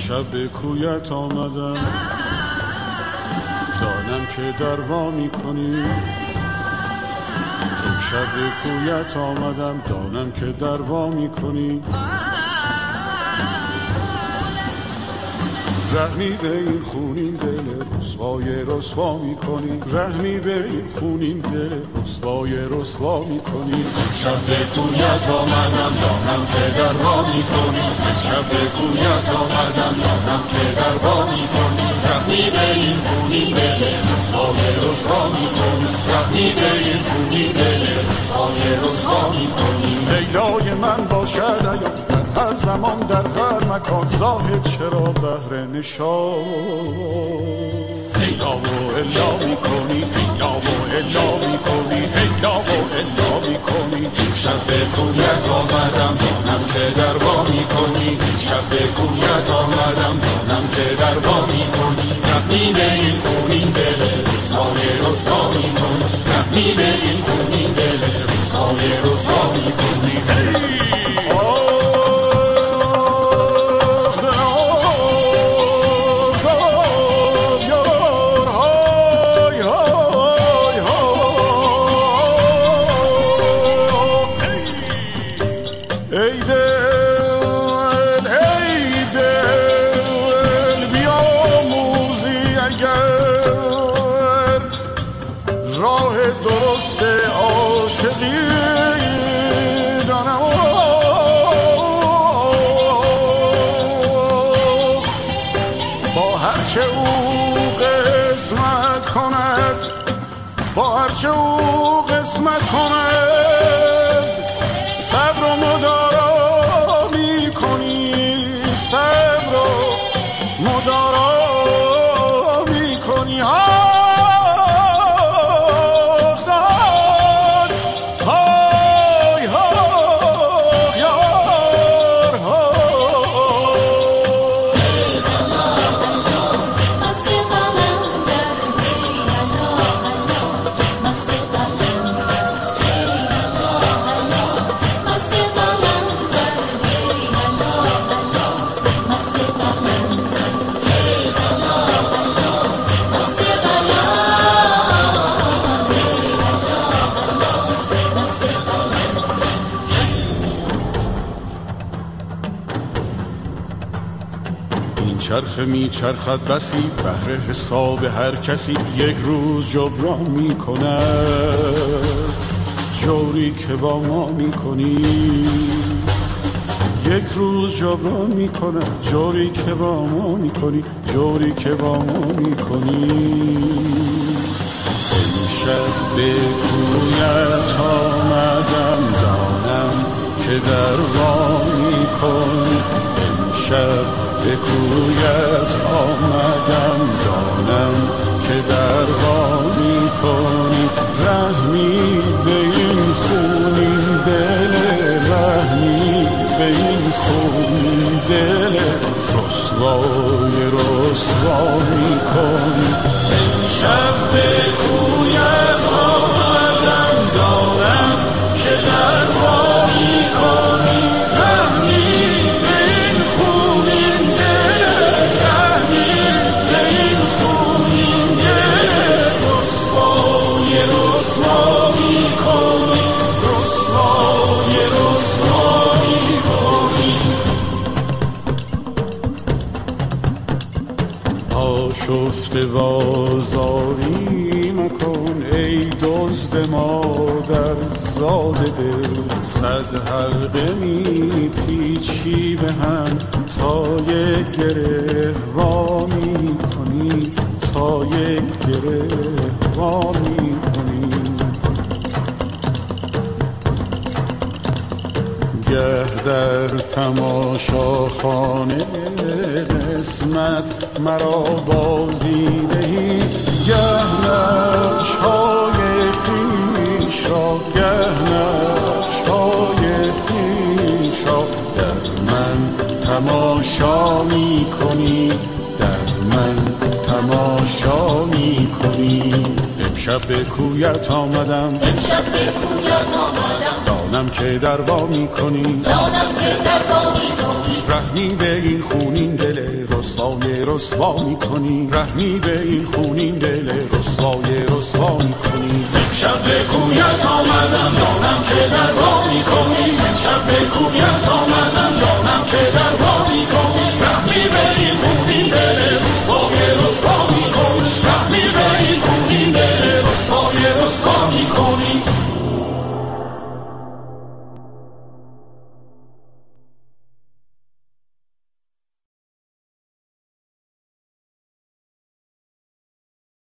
امشب به کویت آمدم، دانم که دروا میکنی. امشب به کویت آمدم، دانم که دروا میکنی. رحمی به این خونین دل رسوای رسوا میکنی. رحمی به این خونین دل رسوای رسوا میکنی. امشب به کویت آمدم، دانم که دروا میکنی. امشب به کویت آمدم، دانم که دروا میکنی. رحمی به این خونین دل رسوای رسوا میکنی. رحمی به این خونین دل رسوای رسوا میکنی. لیلای من باشد ایام در هر زمان در هر مکان، زاهد چرا بهر نشان هیلا و الا میکنی. هیلا و الا میکنی. هیلا و الا میکنی. امشب به کویت آمدم، دانم که دروا میکنی. امشب به کویت آمدم، دانم که دروا میکنی. رحمی به این خونین دل رسوای رسوا میکنی. رحمی به این خونین دل رسوای رسوا میکنی. با هرچه او قسمت کند صبر و مدارا می کنی. صبر و مدارا می کنی. چرخ می چرخد بسی بهر حساب هر کسی، یک روز جبران می کند جوری که با ما می کنی. یک روز جبران می کند جوری که با ما می کنی. جوری که با ما می کنی. امشب به کویت آمدم، دانم که دروا می کنی. امشب به کویت آمدم، دانم که دروا می کنی. رحمی به این خونین دل، رحمی به این خونین دل رسوای رسوا می کنی. امشب به کویت آمدم، دانم که دروا می کنی. رحمی به این خونین دل، رحمی به این خونین دل رسوای رسوا می کنی. رسوای رسوا می کنی. آشفته بازاری مکن ای دزد مادر زاده دل. صد حلقه می پیچی به هم تا یک گره وا می کنی. تا یک گره وا می کنی. گه در تماشاخانه قسمت مرا بازی دهی. گه نقش‌های خویش را، گه نقش‌های خویش را در من تماشا می کنی. در من تماشا می کنی. امشب به کویت آمدم، امشب به کویت آمدم، دانم که دروا می کنی. دانم که دروا می کنی. رحمی به این خونین دل رسوای رسوا میکنی، رحمی به این خونین دل رسوای رسوا میکنی. امشب به کویت